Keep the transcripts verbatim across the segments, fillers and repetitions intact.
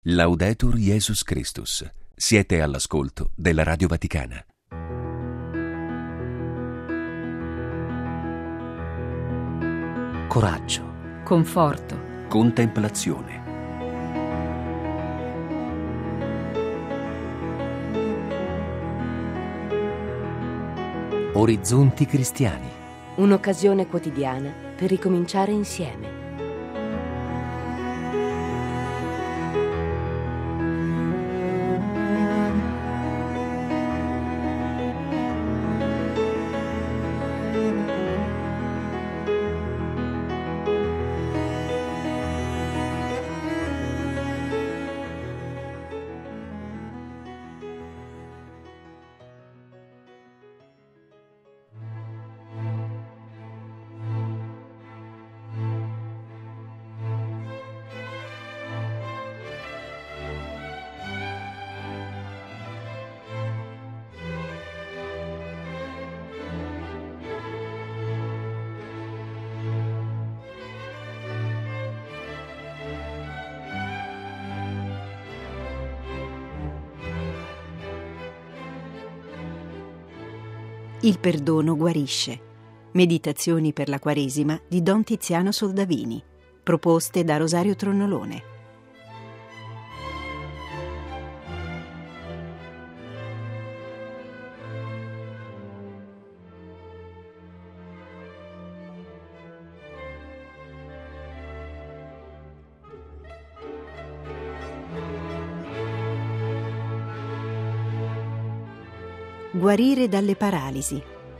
Laudetur Jesus Christus. Siete all'ascolto della Radio Vaticana. Coraggio, conforto, Contemplazione. orizzonti cristiani. Un'occasione quotidiana per ricominciare insieme. Il perdono guarisce. Meditazioni per la Quaresima di Don Tiziano Soldavini, proposte da Rosario Tronnolone. Guarire dalle paralisi.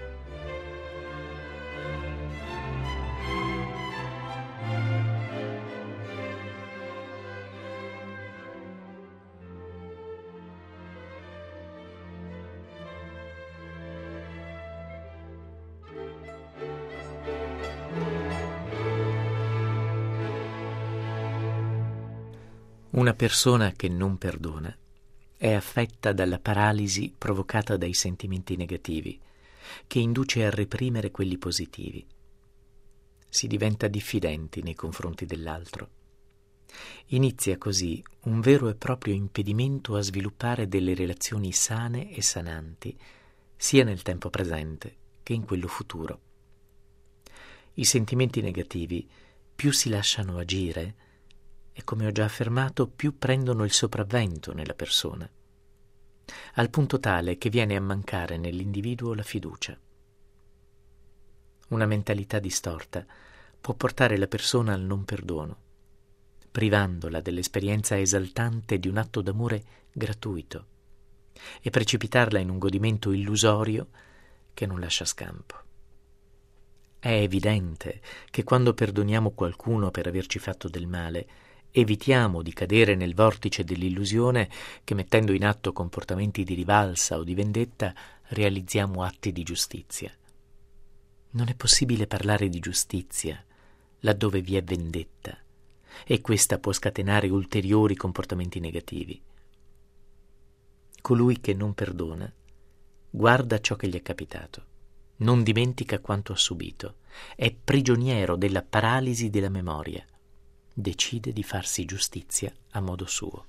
Una persona che non perdona è affetta dalla paralisi provocata dai sentimenti negativi, che induce a reprimere quelli positivi. Si diventa diffidenti nei confronti dell'altro. Inizia così un vero e proprio impedimento a sviluppare delle relazioni sane e sananti, sia nel tempo presente che in quello futuro. I sentimenti negativi più si lasciano agire e, come ho già affermato, più prendono il sopravvento nella persona, al punto tale che viene a mancare nell'individuo la fiducia. Una mentalità distorta può portare la persona al non perdono, privandola dell'esperienza esaltante di un atto d'amore gratuito e precipitarla in un godimento illusorio che non lascia scampo. È evidente che quando perdoniamo qualcuno per averci fatto del male, evitiamo di cadere nel vortice dell'illusione che, mettendo in atto comportamenti di rivalsa o di vendetta, realizziamo atti di giustizia. Non è possibile parlare di giustizia laddove vi è vendetta, e questa può scatenare ulteriori comportamenti negativi. Colui che non perdona guarda ciò che gli è capitato, non dimentica quanto ha subito, è prigioniero della paralisi della memoria. Decide di farsi giustizia a modo suo.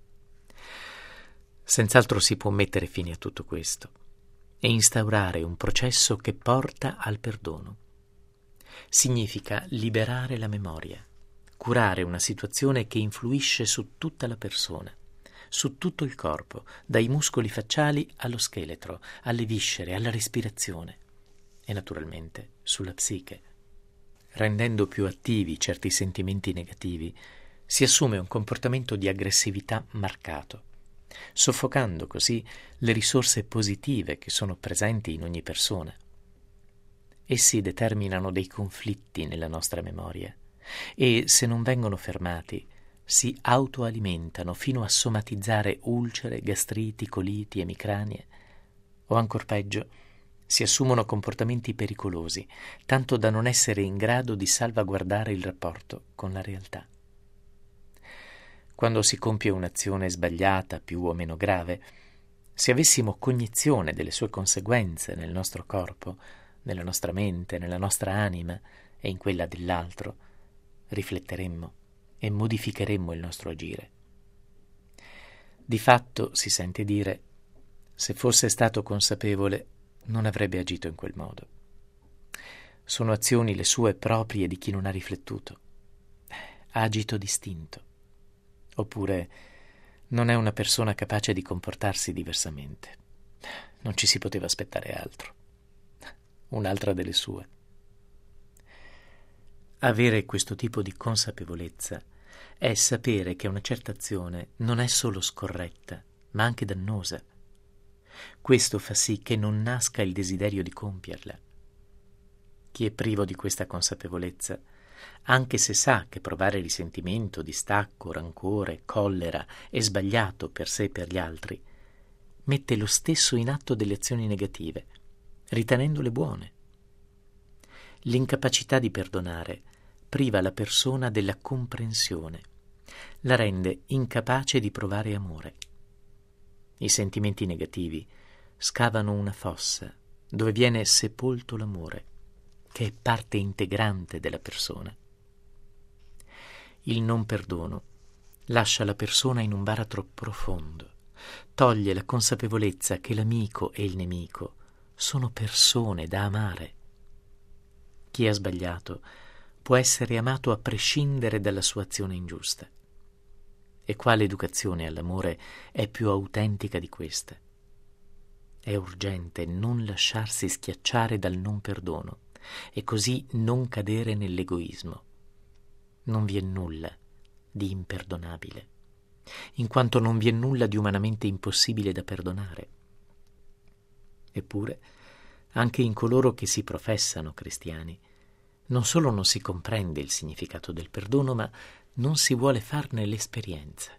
Senz'altro si può mettere fine a tutto questo e instaurare un processo che porta al perdono. Significa liberare la memoria, curare una situazione che influisce su tutta la persona, su tutto il corpo, dai muscoli facciali allo scheletro, alle viscere, alla respirazione e naturalmente sulla psiche. Rendendo più attivi certi sentimenti negativi, si assume un comportamento di aggressività marcato, soffocando così le risorse positive che sono presenti in ogni persona. Essi determinano dei conflitti nella nostra memoria e, se non vengono fermati, si autoalimentano fino a somatizzare ulcere, gastriti, coliti, emicranie o, ancor peggio, si assumono comportamenti pericolosi, tanto da non essere in grado di salvaguardare il rapporto con la realtà. Quando si compie un'azione sbagliata, più o meno grave, se avessimo cognizione delle sue conseguenze nel nostro corpo, nella nostra mente, nella nostra anima e in quella dell'altro, rifletteremmo e modificheremmo il nostro agire. Di fatto, si sente dire, se fosse stato consapevole, non avrebbe agito in quel modo. Sono azioni le sue proprie di chi non ha riflettuto. Ha agito distinto. Oppure non è una persona capace di comportarsi diversamente. Non ci si poteva aspettare altro. Un'altra delle sue. Avere questo tipo di consapevolezza è sapere che una certa azione non è solo scorretta, ma anche dannosa. Questo fa sì che non nasca il desiderio di compierla. Chi è privo di questa consapevolezza, anche se sa che provare risentimento, distacco, rancore, collera è sbagliato per sé e per gli altri, mette lo stesso in atto delle azioni negative, ritenendole buone. L'incapacità di perdonare priva la persona della comprensione, la rende incapace di provare amore. I sentimenti negativi scavano una fossa dove viene sepolto l'amore, che è parte integrante della persona. Il non perdono lascia la persona in un baratro profondo, toglie la consapevolezza che l'amico e il nemico sono persone da amare. Chi ha sbagliato può essere amato a prescindere dalla sua azione ingiusta. E quale educazione all'amore è più autentica di questa? È urgente non lasciarsi schiacciare dal non perdono e così non cadere nell'egoismo. Non vi è nulla di imperdonabile, in quanto non vi è nulla di umanamente impossibile da perdonare. Eppure, anche in coloro che si professano cristiani, non solo non si comprende il significato del perdono, ma non si vuole farne l'esperienza.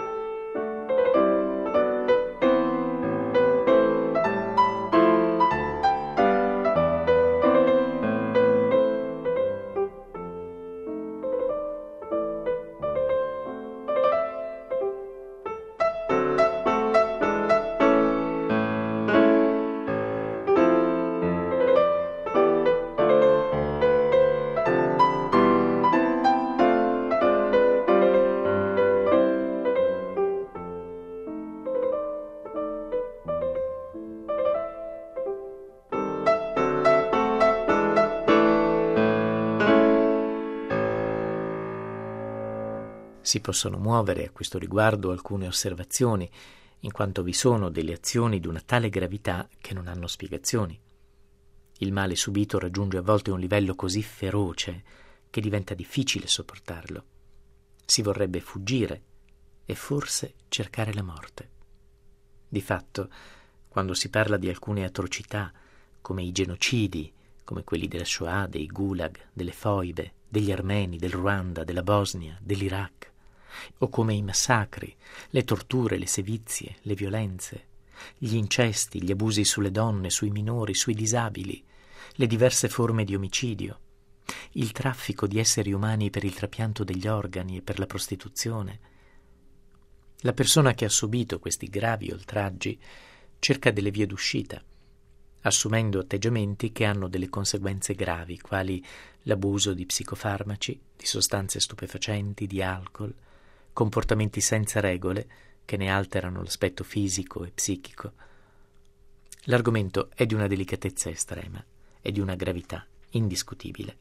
Si possono muovere a questo riguardo alcune osservazioni, in quanto vi sono delle azioni di una tale gravità che non hanno spiegazioni. Il male subito raggiunge a volte un livello così feroce che diventa difficile sopportarlo. Si vorrebbe fuggire e forse cercare la morte. Di fatto, quando si parla di alcune atrocità, come i genocidi, come quelli della Shoah, dei Gulag, delle foibe, degli armeni, del Ruanda, della Bosnia, dell'Iraq, o come i massacri, le torture, le sevizie, le violenze, gli incesti, gli abusi sulle donne, sui minori, sui disabili, le diverse forme di omicidio, il traffico di esseri umani per il trapianto degli organi e per la prostituzione. La persona che ha subito questi gravi oltraggi cerca delle vie d'uscita, assumendo atteggiamenti che hanno delle conseguenze gravi, quali l'abuso di psicofarmaci, di sostanze stupefacenti, di alcol, comportamenti senza regole che ne alterano l'aspetto fisico e psichico. L'argomento è di una delicatezza estrema e di una gravità indiscutibile.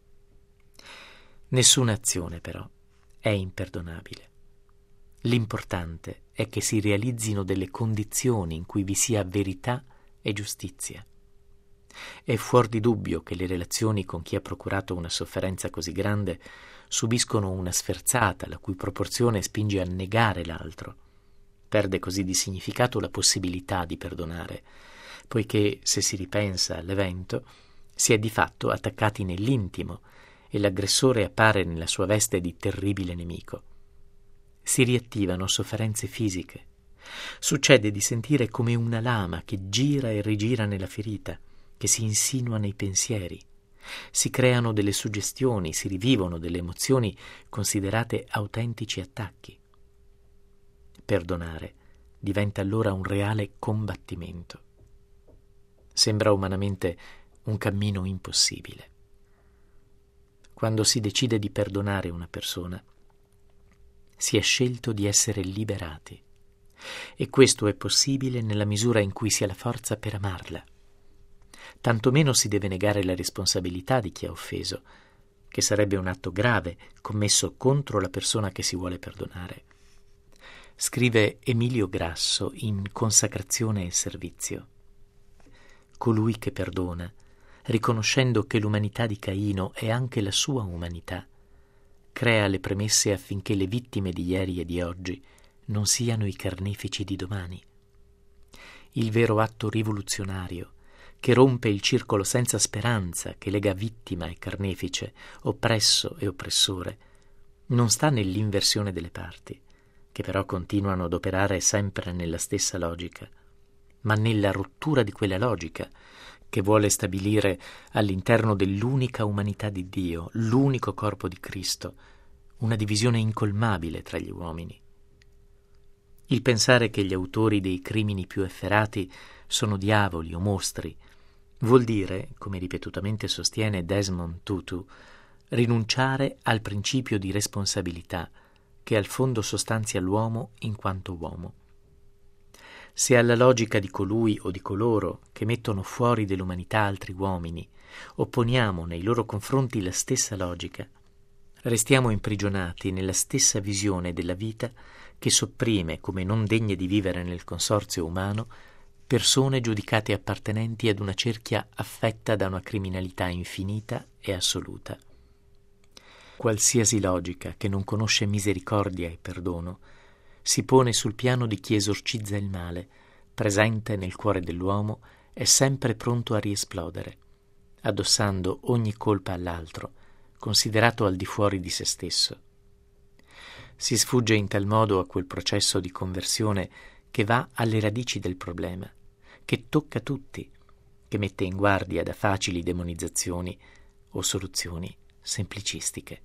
Nessuna azione, però, è imperdonabile. L'importante è che si realizzino delle condizioni in cui vi sia verità e giustizia. È fuor di dubbio che le relazioni con chi ha procurato una sofferenza così grande subiscono una sferzata la cui proporzione spinge a negare l'altro. Perde così di significato la possibilità di perdonare, poiché, se si ripensa all'evento, si è di fatto attaccati nell'intimo e l'aggressore appare nella sua veste di terribile nemico. Si riattivano sofferenze fisiche. Succede di sentire come una lama che gira e rigira nella ferita, che si insinua nei pensieri. Si creano delle suggestioni, si rivivono delle emozioni considerate autentici attacchi. Perdonare diventa allora un reale combattimento. Sembra umanamente un cammino impossibile. Quando si decide di perdonare una persona, si è scelto di essere liberati. E questo è possibile nella misura in cui si ha la forza per amarla. Tanto meno si deve negare la responsabilità di chi ha offeso, che sarebbe un atto grave commesso contro la persona che si vuole perdonare. Scrive Emilio Grasso in Consacrazione e servizio: colui che perdona, riconoscendo che l'umanità di Caino è anche la sua umanità, crea le premesse affinché le vittime di ieri e di oggi non siano i carnefici di domani. Il vero atto rivoluzionario, che rompe il circolo senza speranza che lega vittima e carnefice, oppresso e oppressore, non sta nell'inversione delle parti, che però continuano ad operare sempre nella stessa logica, ma nella rottura di quella logica che vuole stabilire all'interno dell'unica umanità di Dio, l'unico corpo di Cristo, una divisione incolmabile tra gli uomini. Il pensare che gli autori dei crimini più efferati sono diavoli o mostri vuol dire, come ripetutamente sostiene Desmond Tutu, rinunciare al principio di responsabilità che al fondo sostanzia l'uomo in quanto uomo. Se alla logica di colui o di coloro che mettono fuori dell'umanità altri uomini opponiamo nei loro confronti la stessa logica, restiamo imprigionati nella stessa visione della vita che sopprime, come non degne di vivere nel consorzio umano, persone giudicate appartenenti ad una cerchia affetta da una criminalità infinita e assoluta. Qualsiasi logica che non conosce misericordia e perdono si pone sul piano di chi esorcizza il male, presente nel cuore dell'uomo e sempre pronto a riesplodere, addossando ogni colpa all'altro, considerato al di fuori di se stesso. Si sfugge in tal modo a quel processo di conversione che va alle radici del problema, che tocca tutti, che mette in guardia da facili demonizzazioni o soluzioni semplicistiche.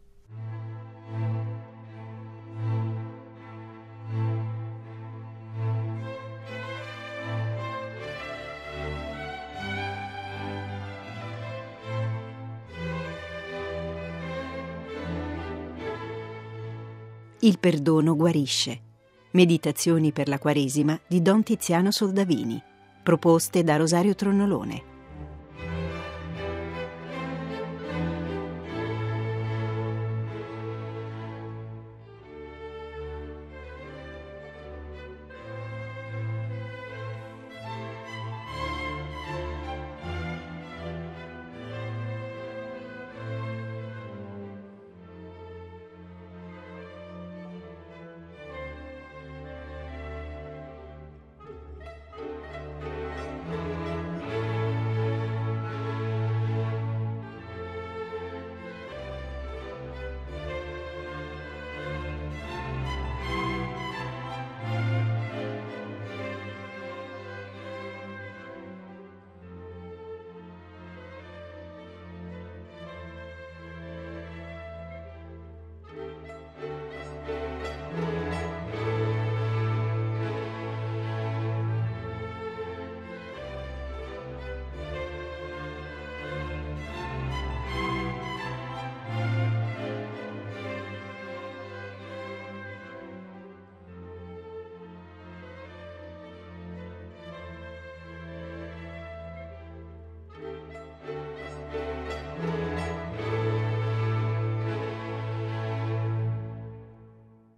Il perdono guarisce. Meditazioni per la Quaresima di Don Tiziano Soldavini, proposte da Rosario Tronnolone.